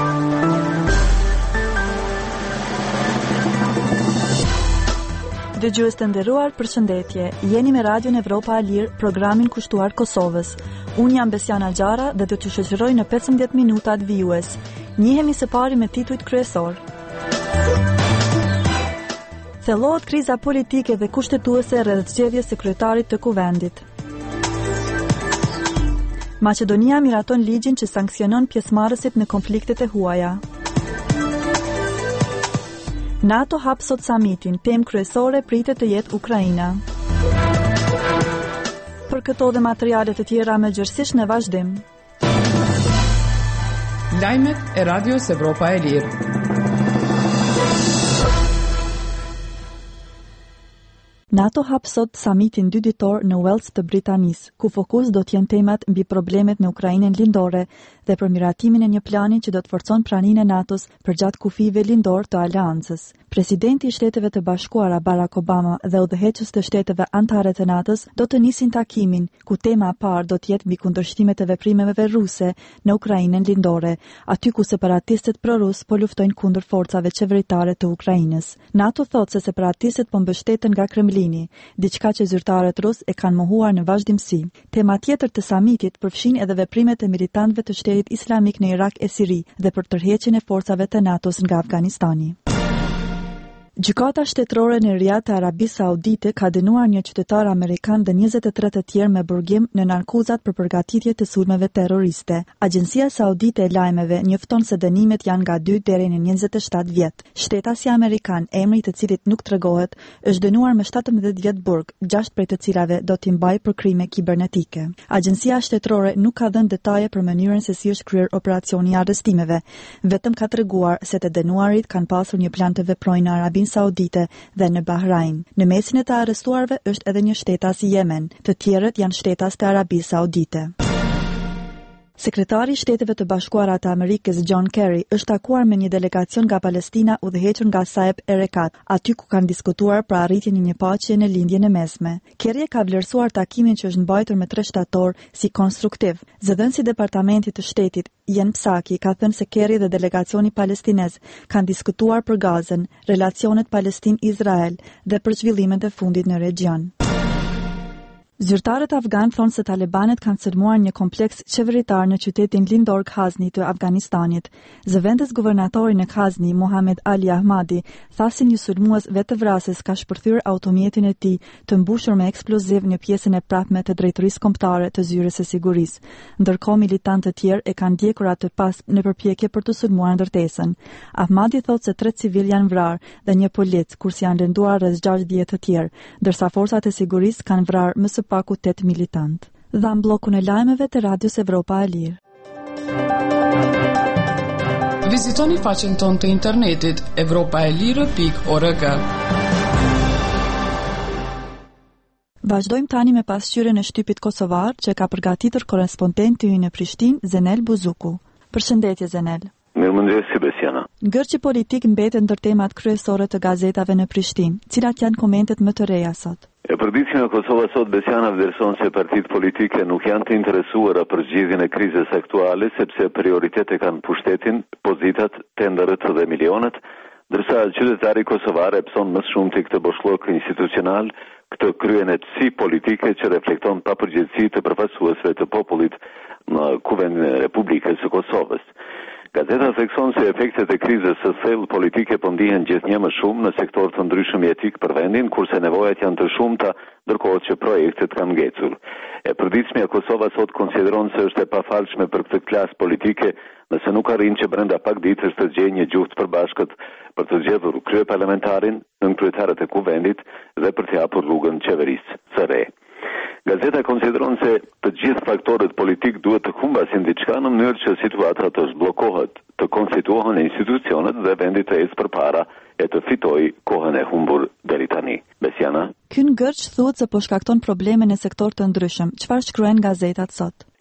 Dëgjues të nderuar, përshëndetje. Jeni me Radion Evropa e Lirë, programin kushtuar Kosovës. Unë jam Besiana Gjara dhe do t'ju shoqëroj në 15 minutat vijues. Njihemi së pari me titujt kryesor. Thellohet kriza politike dhe kushtetuese rreth zgjedhjes së kryetarit të kuvendit. Maqedonia miraton ligjin që sanksionon pjesëmarrësit në konfliktet e huaja. NATO hap sot samitin, temë kryesore pritet të jetë Ukraina. Për këto dhe materiale të tjera më gjërësisht në vazhdim. Lajmet e Radios Evropa e Lirë. NATO hap sot samitin 2 ditor në Wales të Britanisë, ku fokus do të jenë temat mbi problemet në Ukrainën lindore dhe për miratimin e një plani që do të forcon praninë e NATO-s përgjatë kufive lindor të aleancës. Presidenti i Shteteve të Bashkuara Barack Obama dhe udhëheqës të shteteve anëtare të NATO-s do të nisin takimin, ku tema e parë do të jetë mbi kundërshtimet e veprimeve ruse në Ukrainën lindore, aty ku separatistët pro-rus po luftojnë kundër forcave qeveritare të Ukrainës. NATO thotë se separatistët po mbështeten nga Kremlini, diçka që zyrtarët rus e kanë mohuar në vazhdimsi. Tema tjetër të samitit përfshin edhe veprimet e militantëve të Shtetit Islamik në Irak e Siri dhe për tërheqjen e forcave të NATO-s nga Afganistani. Gjykata shtetërore në Riyadh të Arabisë Saudite ka dënuar një qytetar amerikan dhe 23 të tjerë me burgim në akuzat për përgatitje të sulmeve terroriste. Agjencia Saudite e Lajmeve njofton se dënimet janë nga 2 deri në 27 vjet. Shtetasi amerikan, emri i të cilit nuk tregohet, është dënuar me 17 vjet burg, 6 prej të cilave do t'i mbajë për krime kibernetike. Agjencia shtetërore nuk ka dhënë detaje për mënyrën se si është kryer operacioni i arrestimeve, vetëm ka treguar se të dënuarit kanë pasur një plan të veprojnë në Arabinë Saudite dhe në Bahrain. Në mesin e të arrestuarve është edhe një shtetas i Yemen, të tjerët janë shtetas të Arabisë Saudite. Sekretari i Shteteve të Bashkuara të Amerikës John Kerry është takuar me një delegacion nga Palestina udhëhequr nga Saeb Erekat, aty ku kanë diskutuar për arritjen e një paqeje në lindjen e mesme. Kerry ka vlerësuar takimin që është mbajtur me 3 shtator si konstruktiv. Zëdhënësi i Departamentit të Shtetit Jen Psaki ka thënë se Kerry dhe delegacioni palestinez kanë diskutuar për Gazën, relacionet Palestinë-Izrael dhe për zhvillimet e fundit në regjion. Zyrtarët afgan thonë se talibanet kanë sulmuar një kompleks qeveritar në qytetin lindor Ghazni të Afganistanit. Zëvendës guvernatori në Ghazni, Mohamed Ali Ahmadi, tha se një sulmues vetëvrasës ka shpërthyer automjetin e tij të mbushur me eksploziv në pjesën e prapme të drejtorisë kombëtare të zyrës së sigurisë. Ndërkohë militantë të tjerë e kanë ndjekur atë pas në përpjekje për të sulmuar ndërtesën. Ahmadi thotë se 3 civil janë vrarë dhe një polic, kurse janë lënduar rreth 60 të tjerë, ndërsa forcat e sigurisë kanë vrarë më së paku 8 militant. Dham blokun e lajmeve të Radios Evropa e Lirë. Vizitoni faqen tonë të internetit evropaelire.org. Vazhdojmë tani me pasqyrën e shtypit kosovar që ka përgatitur korrespondenti ynë në Prishtinë, Zenel Buzuku. Përshëndetje Zenel. Mirëmëngjes si Besiana. Ngërçi politik mbetet ndër temat kryesore të gazetave në Prishtinë. Cilat janë komentet më të reja sot? Përditshmja e Kosovës sot Besiana vlerëson se partitë politike nuk janë të interesuara për zgjidhjen e krizës aktuale sepse prioritete kanë pushtetin, pozitat, tenderët dhe milionët, ndërsa qytetari kosovar e pson më shumë te këtë boshllok institucional, këtë kryenetësi politike që reflekton papërgjegjësi të përfaqësuesve të popullit në Kuvendin e Republikës së Kosovës. Gazeta thekson se efektet e krizës së thellë politike po ndihen gjithnjë më shumë në sektor të ndryshëm jetik për vendin, kurse nevojat janë të shumta, ndërkohë që projektet kanë ngecur. E përditshmja Kosova sot konsideron se është e pafalshme për këtë klasë politike nëse nuk arrin që brenda pak ditësh të gjejë një gjuhë të përbashkët për të zgjedhur kryeparlamentarin, nënkryetarët e kuvendit dhe për të hapur rrugën qeverisë së re. Gazeta konsideron se të gjithë faktorët politik duhet të humbasin diçka në mënyrë që situata të zhbllokohet, të konstituohen institucionet dhe vendi të ecë përpara e të fitojë kohën e humbur deri tani. Besiana. Ky ngërç thuhet se po shkakton probleme në sektor të ndryshëm. Çfarë shkruajnë gazetat sot?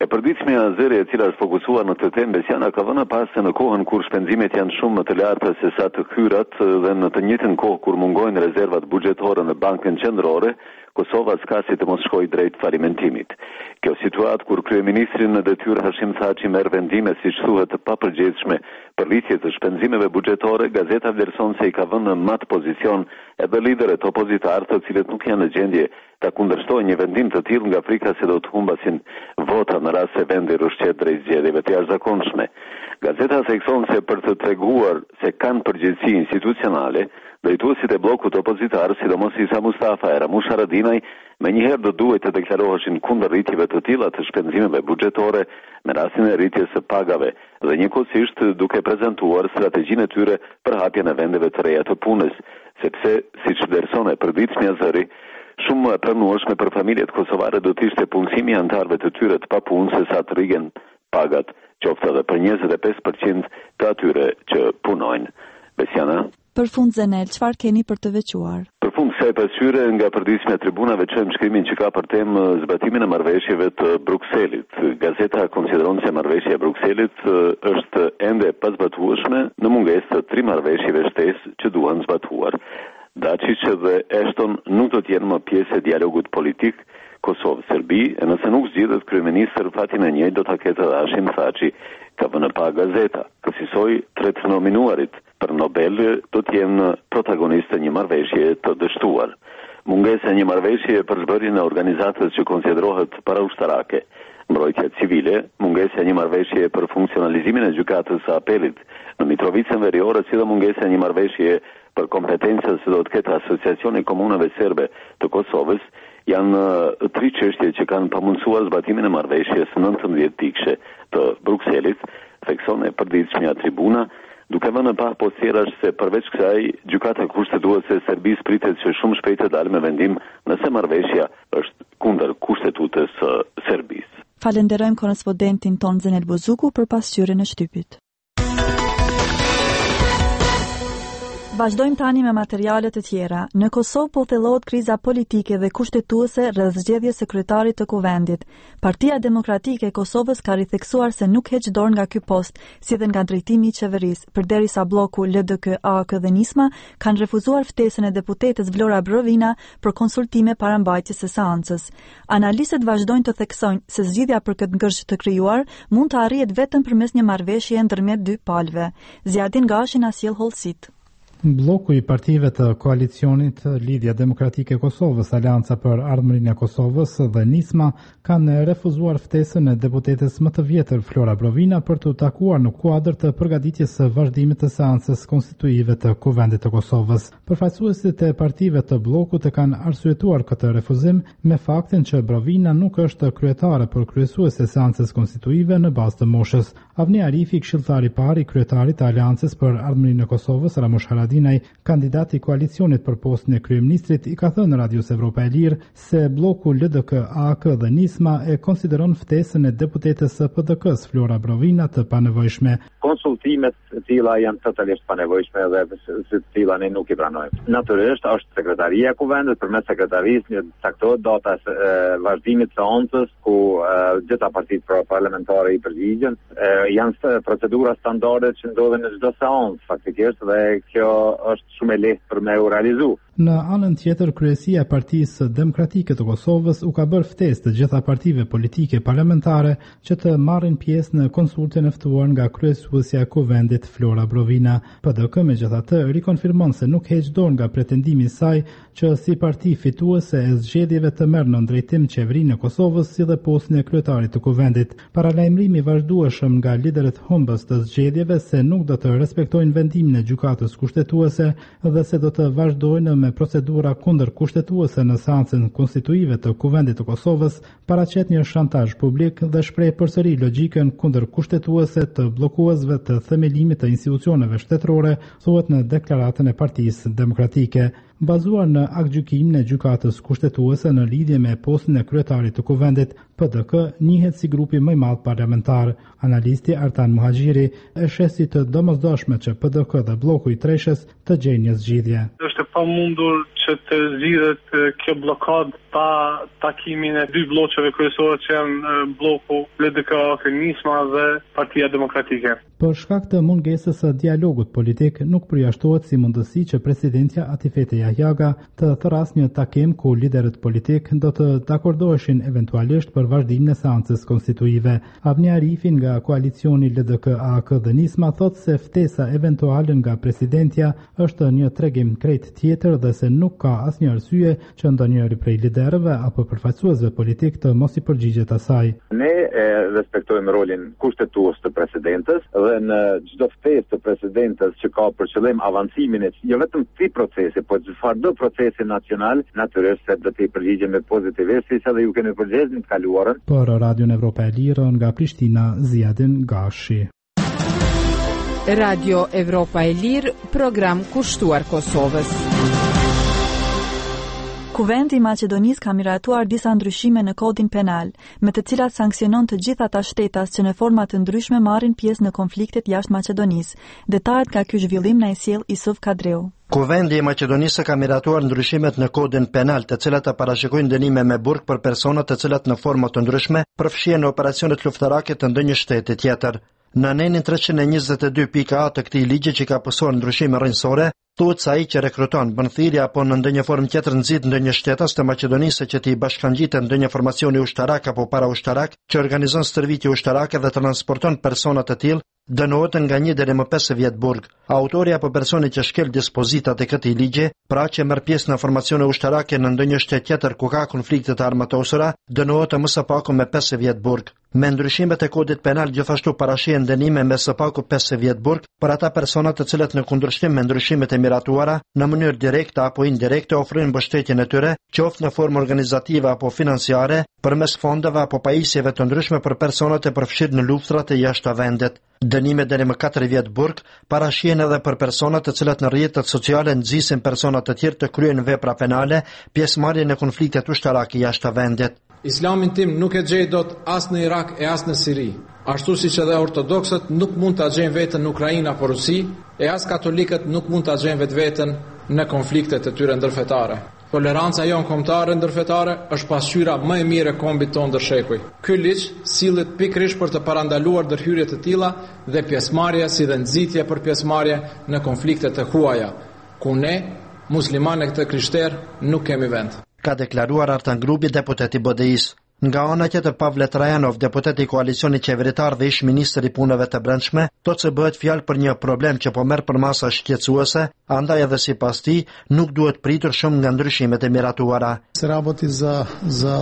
E përditshmja azere e cila është fokusuar në këtë temë Besiana ka vënë pas se në kohën kur shpenzimet janë shumë më të larta se sa të hyrat dhe në të njëjtën kohë kur mungojnë rezervat buxhetore në Bankën Qendrore, Kosova s'ka si të mos shkojë drejt falimentimit. Kjo situatë kur kryeministri në detyrë Hashim Thaçi merr vendime siç thuhet të papërgjegjshme për rritje të shpenzimeve buxhetore, gazeta vlerëson se i ka vënë në mat pozicion edhe liderët opozitar të cilët nuk janë në gjendje ta kundërshtojnë një vendim të tillë nga frika se do të humbasin vota në rast se vendi rrëshqet drejt zgjedhjeve të jashtëzakonshme. Gazeta thekson se për të treguar se kanë përgjegjësi institucionale, drejtuesit e bllokut opozitar, sidomos Isa Mustafa e Ramush Haradinaj, menjëherë do duhet të deklaroheshin kundër rritjeve të tilla të shpenzimeve buxhetore me rastin e rritjes së pagave dhe njëkohësisht duke prezantuar strategjinë e tyre për hapjen e vendeve të reja të punës, sepse siç vlerëson e përditshmja zëri, shumë më e pranueshme për familjet kosovare do të ishte punësimi i anëtarëve të tyre të papunë se sa të rrigen pagat, qoftë edhe për 25% të atyre që punojnë. Besiana. Për fund Zenel, çfarë keni për të veçuar? Për fund kësaj pasqyre nga përditshmja tribunave çojmë shkrimin që ka për temë zbatimin e marrëveshjeve të Brukselit. Gazeta konsideron se marrëveshja e Brukselit është ende e pazbatueshme në mungesë të 3 marrëveshjeve shtesë që duhen zbatuar. Dačić dhe Ashton nuk do të jenë më pjesë e dialogut politik Kosovë-Serbi, e nëse nuk zgjidhet kryeministër fatin e njëjtë do ta ketë Hashim Thaçi, ka vënë pa gazeta. Kësaj 3 të nominuarit për Nobel do të jenë protagonistë një marrëveshje të dështuar. Mungesa e një marrëveshje për zbërjen e organizatës që konsiderohet paraushtarake, mbrojtja civile, mungesa e një marrëveshje për funksionalizimin e gjykatës së apelit në Mitrovicën Veriore, si dhe mungesa e një marrëveshje për kompetencën se do të ketë Asociacioni i Komunave Serbe të Kosovës, janë 3 çështje që kanë pamundsuar zbatimin e marrëveshjes 19 tikshe të Brukselit, thekson e përditshmja tribuna, duke vënë pa posterash se përveç kësaj, gjykata kushtetuese e Serbisë pritet që shumë shpejt të dalë me vendim nëse marrëveshja është kundër kushtetutës së Serbisë. Falenderojmë korrespondentin ton Zenel Bozuku për pasqyrjen e shtypit. Vazhdojmë tani me materiale të tjera. Në Kosovë po thellohet kriza politike dhe kushtetuese rreth zgjedhjes së kryetarit të kuvendit. Partia Demokratike e Kosovës ka ritheksuar se nuk heq dorë nga ky post, si dhe nga drejtimi i qeverisë, përderisa bloku LDK, AK dhe Nisma kanë refuzuar ftesën e deputetes Vlora Brovina për konsultime para mbajtjes së seancës. Analistët vazhdojnë të theksojnë se zgjidhja për këtë ngërsh të krijuar mund të arrihet vetëm përmes një marrëveshje ndërmjet 2 palëve. Ziadin Gashi na sjell hollësit. Bloku i partive të koalicionit Lidhja Demokratike e Kosovës, Aleanca për Ardhmërinë e Kosovës dhe Nisma kanë refuzuar ftesën e deputetes më të vjetër Flora Brovina për të takuar në kuadër të përgatitjes së vazhdimit të seancës konstituive të Kuvendit të Kosovës. Përfaqësuesit e partive të bllokut e kanë arsyetuar këtë refuzim me faktin që Brovina nuk është kryetare por kryesuese e seancës konstituive në bazë të moshës. Avni Arifi, këshilltari i parë i kryetarit të Aleancës për Ardhmërinë e Kosovës, Ramush Haradinaj, kandidati i koalicionit për postën e kryeministrit, i ka thënë në Radios Evropa e Lirë se bloku LDK, AK dhe Nisma e konsideron ftesën e deputetes së PDK-s Flora Brovina të panevojshme. Konsultimet të tilla janë totalisht panevojshme dhe të tilla ne nuk i pranojmë. Natyrisht është sekretaria e kuvendit përmes sekretarisë caktohet data e vazhdimit të seancës ku gjitha partitë parlamentare i përgjigjen. Janë procedura standarde që ndodhen në çdo seancë faktikisht dhe kjo është shumë e lehtë për me u realizu. Në anën tjetër, kryesia e Partisë Demokratike të Kosovës u ka bërë ftesë të gjitha partive politike parlamentare që të marrin pjesë në konsultin e ftuar nga kryesuesja e kuvendit Flora Brovina. PDK megjithatë rikonfirmon se nuk heq dorë nga pretendimi i saj që si parti fituese e zgjedhjeve të merr në drejtim qeverinë e Kosovës si dhe postën e kryetarit të kuvendit. Paralajmërimi i vazhdueshëm nga liderët humbës të zgjedhjeve se nuk do të respektojnë vendimin e gjykatës kushtetuese dhe se do të vazhdojnë me procedura kundër kushtetuese në seancën konstituive të Kuvendit të Kosovës, paraqet një shantazh publik dhe shpreh përsëri logjikën kundër kushtetuese të bllokuesve të themelimit të institucioneve shtetërore, thuhet në deklaratën e Partisë Demokratike. Bazuar në aktgjykimin e gjykatës kushtetuese në lidhje me postën e kryetarit të kuvendit, PDK njihet si grupi më i madh parlamentar. Analisti Artan Muhaxhiri e sheh si të domosdoshme që PDK dhe bloku i Treshës të gjejnë një zgjidhje. Është e pamundur që të zgjidhet kjo blokadë pa takimin e dy bloqeve kryesore që janë bloku LDK-Nisma dhe Partia Demokratike. Për shkak të mungesës së dialogut politik, nuk përjashtohet si mundësi që presidentja Atifete Jahjaga të thërasë një takim ku liderët politik do të dakordoheshin eventualisht për vazhdimin e seancës konstituive. Avni Arifi nga koalicioni LDK-AK dhe Nisma thot se ftesa eventuale nga presidentja është një tregim krejt tjetër dhe se nuk ka asnjë arsye që ndonjëri prej liderëve apo përfaqësuesve politik të mos i përgjigjet asaj. Ne respektojmë rolin kushtetues të presidentës dhe në çdo ftesë të presidentës që ka për qëllim avancimin e jo vetëm këtij procesi, por çfarëdo procesi nacional, natyrisht se do të përgjigjemi pozitivisht, siç edhe ju keni përgjigjur në të kaluarën. Për Radion Evropa e Lirë nga Prishtina, Ziadin Gashi. Radio Evropa e Lirë, program kushtuar Kosovës. Kuvendi i Maqedonisë ka miratuar disa ndryshime në kodin penal, me të cilat sanksionon të gjithë ata shtetas që në forma të ndryshme marrin pjesë në konfliktet jashtë Maqedonisë. Detajet nga ky zhvillim na e sjell Isuf Kadreu. Kuvendi i Maqedonisë ka miratuar ndryshimet në kodin penal, të cilat e parashikojnë dënime me burg për persona të cilat në forma të ndryshme përfshihen në operacionet luftarake të ndonjë shteti tjetër. Në anenin 322.a të këtij ligji që ka pësuar ndryshime rrënjësore, thuhet se ai që rekruton, bën thirrje apo në ndonjë formë tjetër nxit ndonjë shtetas të Maqedonisë që t'i bashkangjitet ndonjë formacioni ushtarak apo paraushtarak që organizon stërvitje ushtarake dhe transporton persona të tillë, dënohet nga 1 deri më 5 vjet burg. Autori apo personi që shkel dispozitat e këtij ligji, pra që merr pjesë në formacione ushtarake në ndonjë shtet tjetër ku ka konflikte të armatosura, dënohet më së paku me 5 vjet burg. Me ndryshimet e kodit penal gjithashtu parashihen dënime me së paku 5 vjet burg për ata persona të cilët në kundërshtim me ndryshimet e miratuara, në mënyrë direkte apo indirekte ofrojnë mbështetjen e tyre, qoftë në formë organizative apo financiare, përmes fondeve apo pajisjeve të ndryshme për personat e përfshirë në luftrat e jashtë vendit. Dënime deri më 4 vjet burg parashihen edhe për personat të cilat në rrjetet sociale nxisin persona të tjerë të kryejnë vepra penale, pjesëmarrje në konfliktet ushtarake jashtë vendit. Islamin tim nuk e gjej dot as në Irak e as në Siri. Ashtu siç edhe ortodoksët nuk mund ta gjejnë veten në Ukrainë apo Rusi, e as katolikët nuk mund ta gjejnë vetveten në konfliktet e tyre ndërfetare. Toleranca jonë kombëtare ndërfetare është pasqyra më e mirë e kombit tonë ndërshekuj. Ky ligj sillet pikërisht për të parandaluar ndërhyrje të tilla dhe pjesëmarrje si dhe nxitje për pjesëmarrje në konflikte të huaja, ku ne, muslimanë të krishterë, nuk kemi vend. Ka deklaruar Artan Grupi, deputeti Bodeis. Nga ana tjetër Pavle Trajanov, deputeti i koalicionit qeveritar dhe ish ministri i punëve të brendshme, thotë se bëhet fjalë për një problem që po merr përmasa shqetësuese, andaj edhe sipas tij nuk duhet pritur shumë nga ndryshimet e miratuara. Se работи за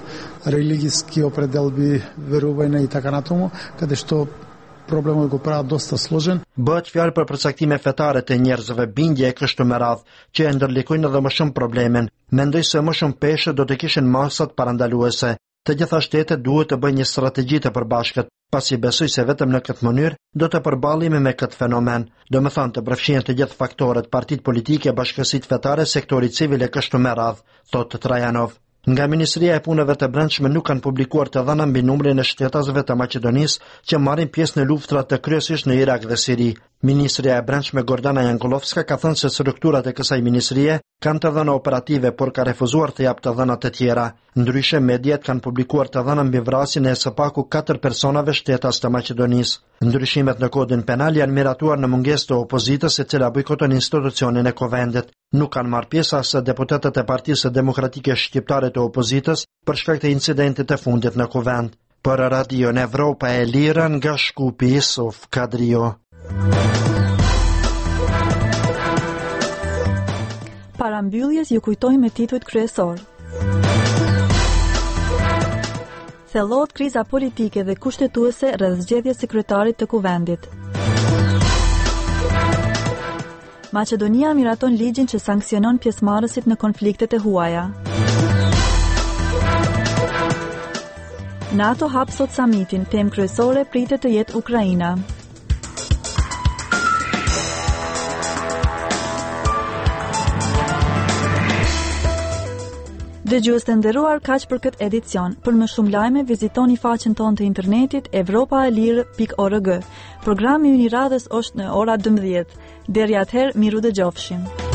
религijski определби верување и така натаму, каде што problemet go pra dosta složen. Bëhet fjalë për përcaktime fetare të njerëzve, bindje e kështu me radhë, që e ndërlikojnë edhe më shumë problemin. Mendoj se më shumë peshë do të kishin masat parandaluese. Të gjitha shtetet duhet të bëjnë një strategji të përbashkët, pasi besoj se vetëm në këtë mënyrë do të përballemi me këtë fenomen. Domethënë të përfshihen të gjithë faktorët, partitë politike, bashkësitë fetare, sektori civil e kështu me radhë, thotë Trajanov. Nga Ministria e Punëve të Brendshme nuk kanë publikuar të dhëna mbi numrin e shtetasëve të Maqedonisë që marrin pjesë në luftrat të kryesisht në Irak dhe Siri. Ministria e Brendshme Gordana Jankulovska ka thënë se strukturat e kësaj ministrie kanë të dhëna operative, por ka refuzuar të japë të dhëna të tjera. Ndryshe, mediat kanë publikuar të dhëna mbi vrasjen e së paku 4 personave shtetas të Maqedonisë. Ndryshimet në kodin penal janë miratuar në mungesë të opozitës, e cila bojkoton institucionin e Kuvendit. Nuk kanë marrë pjesë as deputetët e Partisë Demokratike Shqiptare të opozitës për shkak të incidentit të fundit në Kuvend. Për Radion Evropa e Lirë nga Shkupi, Isuf Kadrio. Parambylljes ju kujtojmë me titujt kryesor. Thellohet kriza politike dhe kushtetuese rreth zgjedhjes sekretarit të Kuvendit. Maqedonia miraton ligjin që sanksionon pjesëmarrësit në konfliktet e huaja. NATO hap sot samitin, temë kryesore pritet të jetë Ukraina. Dëgjues të nderuar, kaq për këtë edicion. Për më shumë lajme, vizitoni faqen tonë të internetit evropaelir.org. Programi ynë i radhës është në ora 12. Deri atëherë, miru dëgjofshim.